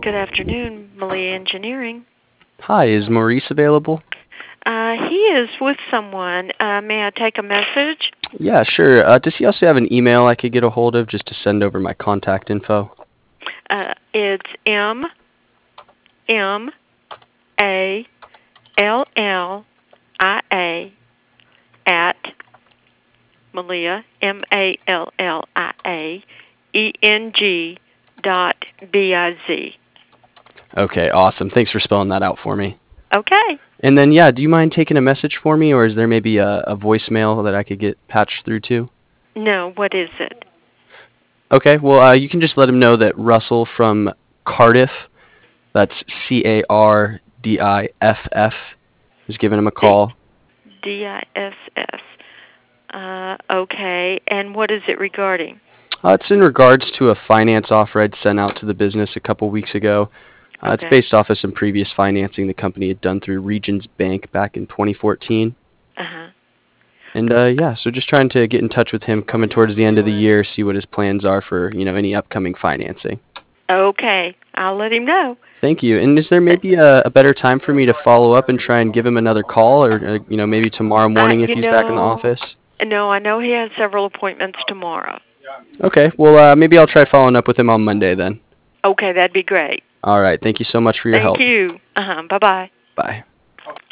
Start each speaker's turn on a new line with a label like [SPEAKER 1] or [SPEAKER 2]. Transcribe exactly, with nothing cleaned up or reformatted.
[SPEAKER 1] Good afternoon, Malia Engineering.
[SPEAKER 2] Hi, is Maurice available?
[SPEAKER 1] Uh, he is with someone. Uh, may I take a message?
[SPEAKER 2] Yeah, sure. Uh, does he also have an email I could get a hold of just to send over my contact info?
[SPEAKER 1] Uh, it's M M A L L I A at Malia M A L L I A E N G dot B I Z.
[SPEAKER 2] Okay, awesome. Thanks for spelling that out for me.
[SPEAKER 1] Okay.
[SPEAKER 2] And then, yeah, do you mind taking a message for me, or is there maybe a, a voicemail that I could get patched through to?
[SPEAKER 1] No, what is it?
[SPEAKER 2] Okay, well, uh, you can just let him know that Russell from Cardiff, that's C A R D I F F, is giving him a
[SPEAKER 1] D
[SPEAKER 2] call.
[SPEAKER 1] D I S S. Uh, okay. And what is it regarding?
[SPEAKER 2] Uh, it's in regards to a finance offer I'd sent out to the business a couple weeks ago. Uh, it's
[SPEAKER 1] Okay.
[SPEAKER 2] based off of some previous financing the company had done through Regions Bank back in twenty fourteen.
[SPEAKER 1] Uh-huh.
[SPEAKER 2] And uh, yeah, so just trying to get in touch with him coming towards the end of the year, see what his plans are for, you know, any upcoming financing.
[SPEAKER 1] Okay. I'll let him know.
[SPEAKER 2] Thank you. And is there maybe a, a better time for me to follow up and try and give him another call, or uh, you know, maybe tomorrow
[SPEAKER 1] Uh,
[SPEAKER 2] morning if
[SPEAKER 1] you
[SPEAKER 2] he's back in the
[SPEAKER 1] know,
[SPEAKER 2] office?
[SPEAKER 1] no, I know he has several appointments tomorrow.
[SPEAKER 2] Okay, well, uh, maybe I'll try following up with him on Monday then.
[SPEAKER 1] Okay, that'd be great.
[SPEAKER 2] All right, thank you so much for your
[SPEAKER 1] Thank
[SPEAKER 2] help.
[SPEAKER 1] you. Uh-huh. Bye-bye.
[SPEAKER 2] Bye.